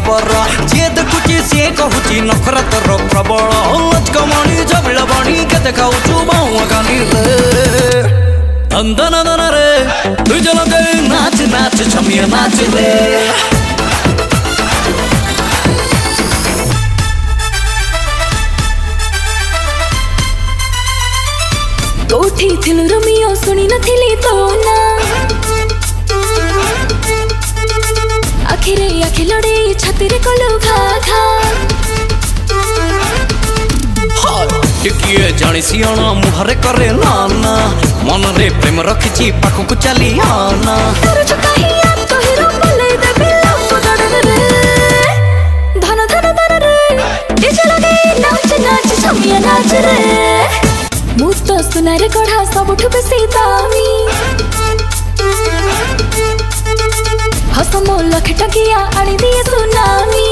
खबर जी देखुची सी कहूची नखरा तोर प्रबल लचकमणी झबला बणी के देखाऊचु बाहुआ कानी रे धन धन रे तुझ लगे नाच नाच छमिया नाच रे कोठी थिलु रमियो सुनी नथिली तो ना आखिरे आखि लड़े छातीरे कलु घा घा टिकिए जानी सियाणा मुहरे करे नाना मन रे प्रेम रखिची पाखु को चली आना तार चकाहिया तो हिरो मले दे बिल्ला पगड़न रे धन धन धन रे डीजे लगे नाच नाच छमिया नाच रे मुस्त सुनारे कढ़ा सबुठ बेसी दामी हसमो लख टकिया आनी दिए सुनामी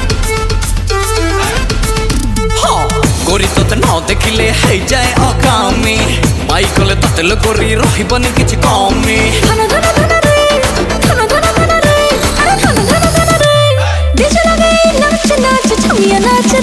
गोरी तोते न देखिले है जाए अकामी माई कले तते ल गोरी रहिबनी किछि कमी धन धन धन रे धन धन धन रे अरे धन धन धन रे डीजे लगे नाच नाच छमिया नाच